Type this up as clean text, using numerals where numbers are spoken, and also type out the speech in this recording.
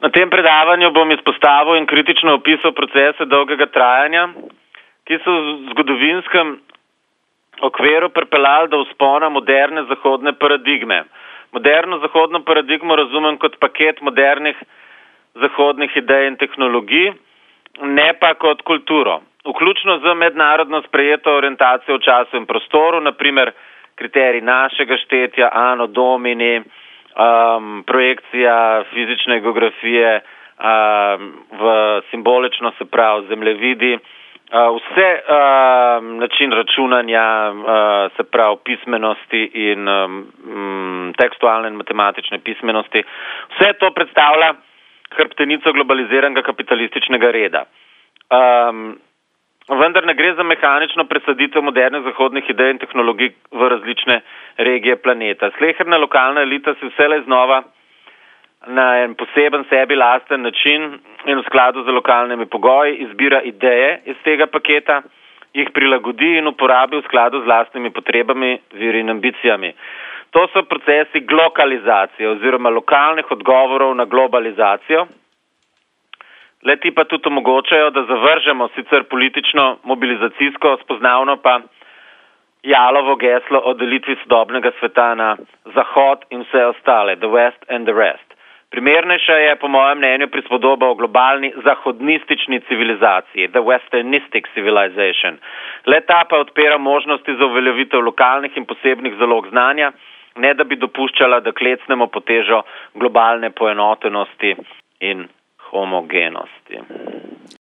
Na tem predavanju bom izpostavil in kritično opisal procese dolgega trajanja, ki so v zgodovinskem okviru pripeljali do vzpona moderne zahodne paradigme. Moderno zahodno paradigmo razumem kot paket modernih zahodnih idej in tehnologij, ne pa kot kulturo. Vključno z mednarodno sprejeto orientacijo v času in prostoru, naprimer kriterij našega štetja, Anno Domini, projekcija fizične geografije v simbolično, se pravi zemljevidi, vse način računanja, se pravi pismenosti in tekstualne in matematične pismenosti, vse to predstavlja hrbtenico globaliziranega kapitalističnega reda. Vendar ne gre za mehanično presaditev modernih zahodnih idej in tehnologij v različne regije planeta. Sleherna lokalna elita se vselej znova na en poseben sebi lasten način in v skladu z lokalnimi pogoji izbira ideje iz tega paketa, jih prilagodi in uporabi v skladu z lastnimi potrebami, viri in ambicijami. To so procesi glokalizacije oziroma lokalnih odgovorov na globalizacijo. Le-ti pa tudi omogočajo, da zavržemo sicer politično, mobilizacijsko, spoznavno pa jalovo geslo o delitvi sodobnega sveta na Zahod in vse ostale, the West and the rest. Primernejša je, po mojem mnenju, prispodoba o globalni zahodnistični civilizaciji, the westernistic civilization. Le-ta pa odpira možnosti za uveljavitev lokalnih in posebnih zalog znanja, ne da bi dopuščala, da klecnemo po težo globalne poenotenosti in homogenosti.